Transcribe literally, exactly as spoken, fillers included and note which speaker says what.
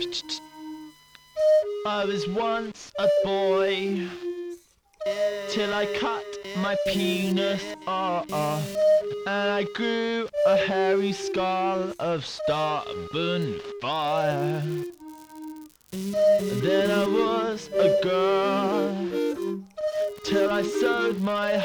Speaker 1: I was once a boy till I cut my penis off, and I grew a hairy skull of stubborn fire. Then I was a girl till I sewed my